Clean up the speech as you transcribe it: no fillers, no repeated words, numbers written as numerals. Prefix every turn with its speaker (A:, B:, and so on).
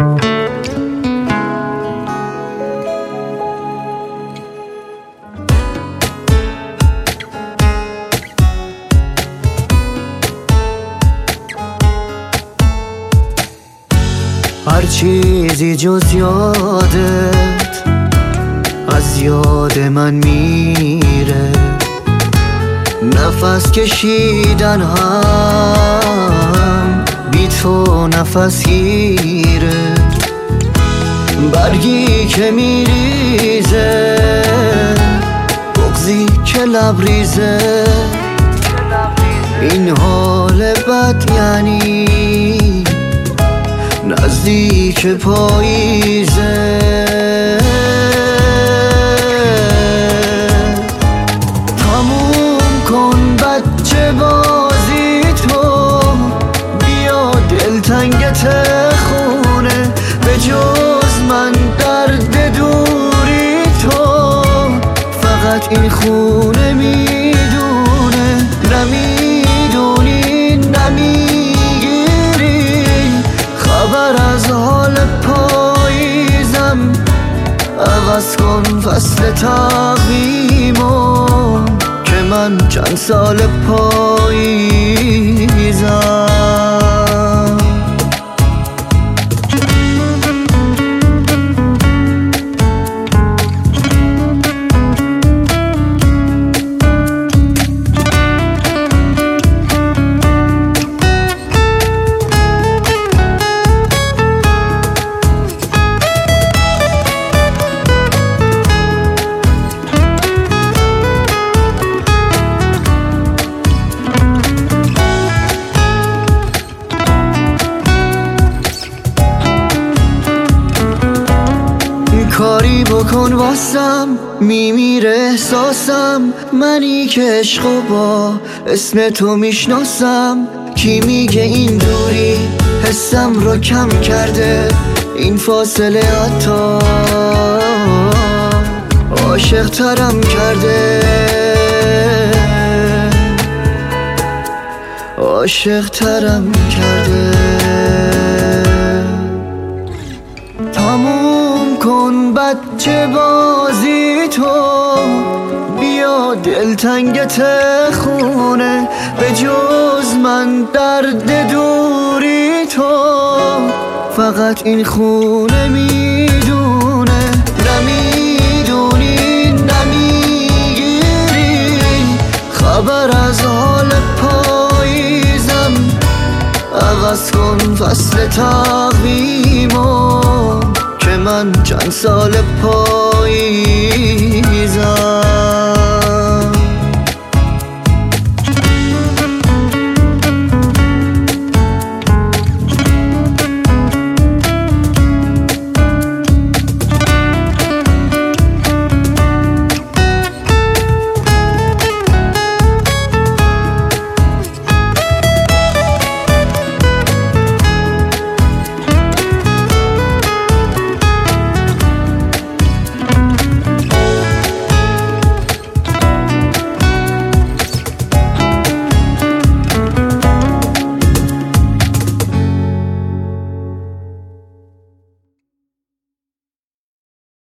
A: هر چیزی جز یادت از یاد من میره، نفس کشیدن هم بی تو نفس گیره. برگی که میریزه، بغضی که لبریزه، این حال بد یعنی نزدیک پاییزه. تموم کن بچه بازی تو، بیا دلتنگت خونه، به جز من درد دوری تو فقط این خونه میدونه. نمیدونی نمیگیری خبر از حال پاییزم، عوض کن فصل تقویمو که من چند سال پاییزم. کاری بکن واسم، میمیره احساسم، منی که عشقو با اسم تو میشناسم. کی میگه این دوری حسم رو کم کرده، این فاصله حتی عاشق ترم کرده، عاشق ترم کرده. تموم کن بچه بازی تو، بیا دلتنگت خونه، به جز من درد دوری تو فقط این خونه میدونه. نمیدونی نمیگیری خبر از حال پاییزم، عوض کن فصل تقویمو که من چند سال پاییزم.